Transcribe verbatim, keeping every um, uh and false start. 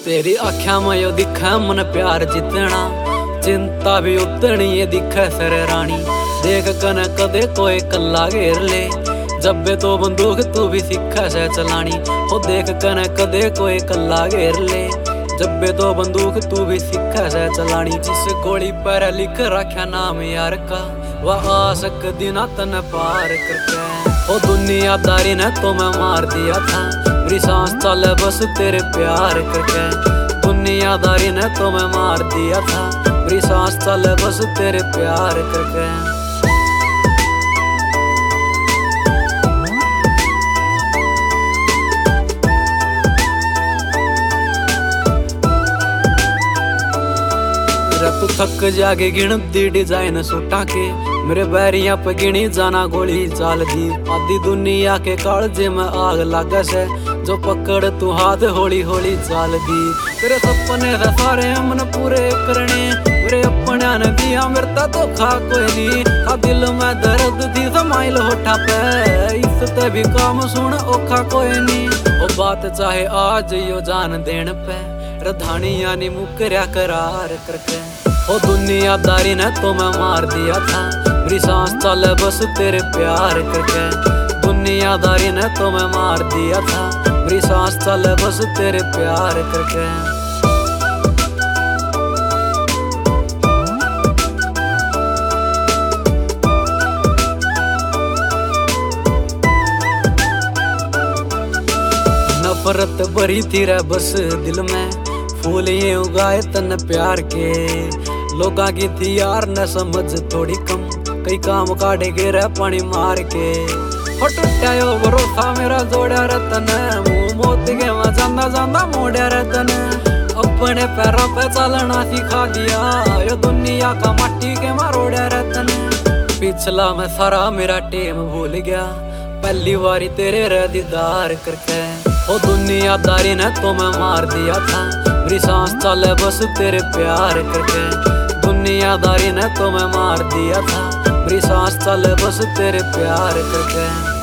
तेरी आँखों में यो दिखे मन प्यार जितना, चिंता भी उतनी ये दिखे सर रानी। देख कन कदे कोई कल्ला घेर ले, जब बे तो बंदूक तू भी सीखा से चलानी। हो देख कन कदे कोई कल्ला घेर ले, जब बे तो बंदूक तू भी सीखा से चलानी। जिस गोली पर लिख रखा नाम यार का, वह आ सक दिना तन पार करके। हो दुनियादारी ने तो मैं मार दिया था, मेरी सांस चले बस तेरे प्यार करके। दुनियादारी ने तो मैं मार दिया था, मेरी सांस चले बस तेरे प्यार करके। तू थक जाके गिन दी डिजाइन सूटा के, मेरे बैरिया पे गिनी जाना गोली चाल दी। आधी दुनिया के कालजे में आग लागे से, जो पकड़ तू हाथ होली होली चाल दी। तेरे सपने से सारे हमन पूरे करने, मेरे अपने ने दिया मेरे धोखा कोई नहीं। आ दिल में दर्द थी समाइल होठा पे, इससे भी काम सुन औखा कोई नहीं। वो बात चाहे आज यो जान देन पे, रधानी यानी मुकरिया करार करके। ओ दुनियादारी ने तो मैं मार दिया था, मेरी सांस चले बस तेरे प्यार करके। दुनियादारी ने तो मैं मार दिया था, मेरी सांस चले बस तेरे प्यार करके। नफरत भरी थी रे बस दिल में, फूल ये उगाए तन प्यार के। लोगा की थी यार न समझ थोड़ी कम, कई काम काटे गे रे पानी मार के। हो टूटायो भरोसा मेरा जोड़ा रतन, मुंह मोत के मैं जांदा जांदा मोड़ा रतन। अपने पैरों पे चलना सिखा दिया, यो दुनिया का मट्टी के मारोड़ा रतन। पिछला मैं सारा मेरा टेम भूल गया, पहली बारी तेरे रे दीदार करके। ओ दुनियादारी ने तो मैं मार दिया था, मेरी सांस चले बस तेरे प्यार करके। दुनियादारी ने तो मैं मार दिया था, मेरी सांस चले बस तेरे प्यार करके।